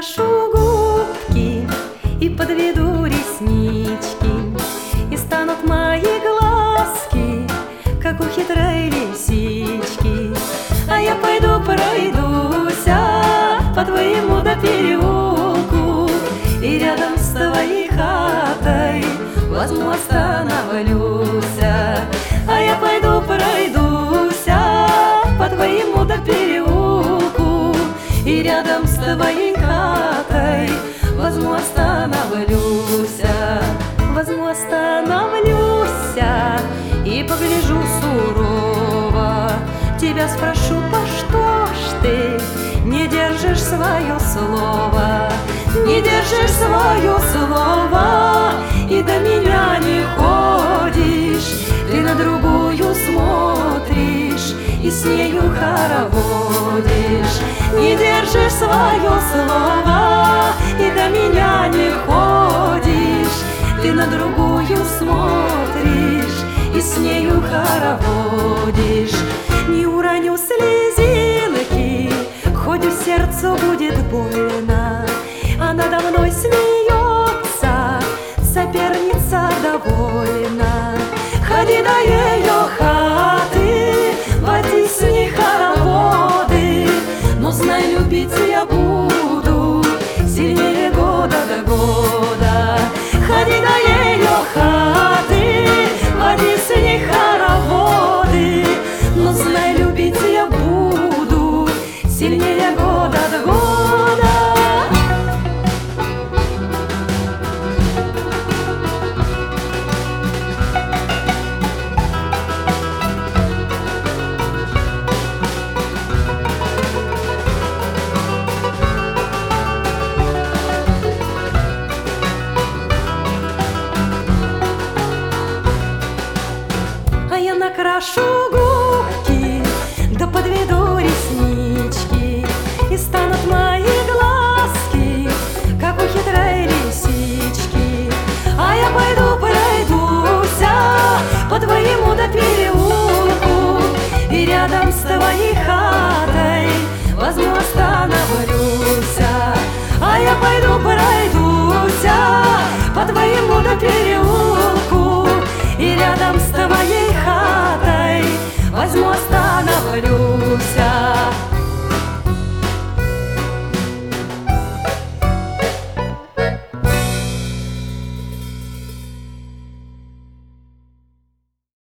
накрашу губки и подведу реснички, и станут мои глазки, как у хитрой лисички. А я пойду пройдуся по твоему до переулку, и рядом с твоей хатой возьму остановлюся. А я пойду пройдуся по твоему до переулку, и рядом с твоей хатой возьму остановлюся. Возьму остановлюся и погляжу сурово. Тебя спрошу, по что ж ты не держишь свое слово? Не держишь свое слово и до меня не ходишь. Ты на другую смотришь и с нею хороводишь. Не держишь свое слово и до меня не ходишь. Ты на другую смотришь и с нею хороводишь. Не уроню слезинки, хоть у сердцу будет больно, а надо мной смеется